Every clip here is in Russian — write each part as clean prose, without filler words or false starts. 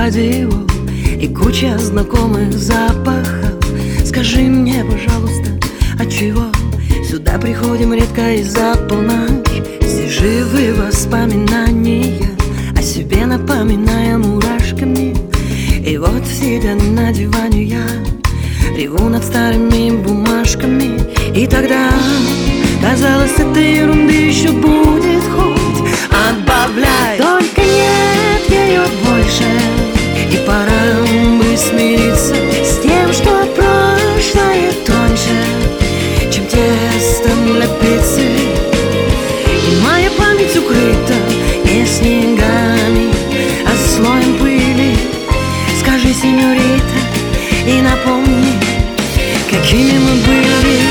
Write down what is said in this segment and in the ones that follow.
радио и куча знакомых запахов. Скажи мне, пожалуйста, отчего сюда приходим редко и за полночь? Все живы воспоминания, о себе напоминая мурашками. И вот, сидя на диване, я реву над старыми бумажками. И тогда казалось, этой ерунды еще будет хоть отбавляй. Только нет ее больше, и пора бы смириться с тем, что прошлое тоньше, чем тесто для пиццы. И моя память укрыта не снегами, а слоем пыли. Скажи, сеньорита, и напомни, какими мы были.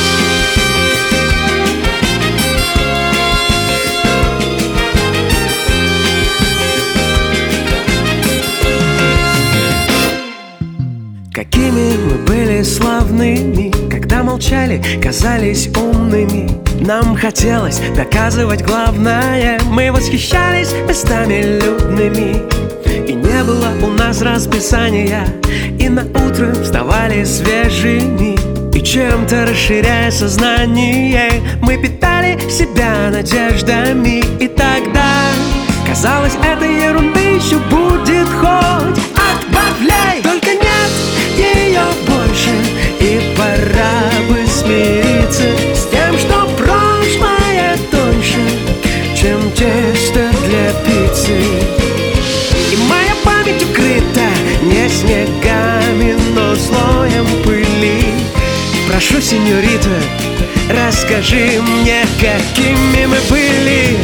Какими мы были славными, когда молчали, казались умными. Нам хотелось доказывать главное, мы восхищались местами людными. И не было у нас расписания, и на утро вставали свежими. И чем-то расширяя сознание, мы питали себя надеждами. И тогда казалось, этой ерунды еще будет хоть отбавляй. Только нет ее больше, и пора бы смириться с тем, что прошлое тоньше, чем тесто для пиццы. И моя память укрыта не снегами, но слоем пыли. Прошу, сеньорита, расскажи мне, какими мы были.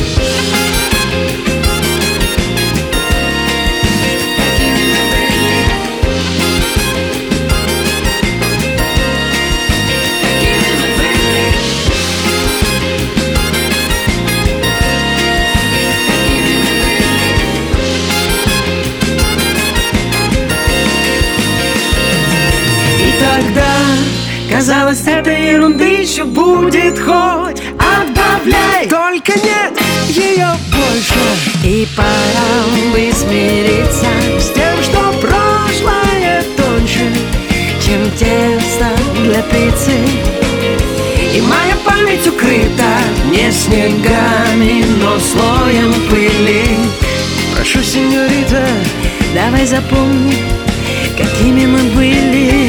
Казалось, этой ерунды еще будет хоть отбавляй. Только нет ее больше, и пора бы смириться с тем, что прошлое тоньше, чем тесто для пиццы. И моя память укрыта не снегами, но слоем пыли. Прошу, сеньорита, давай запомни, какими мы были.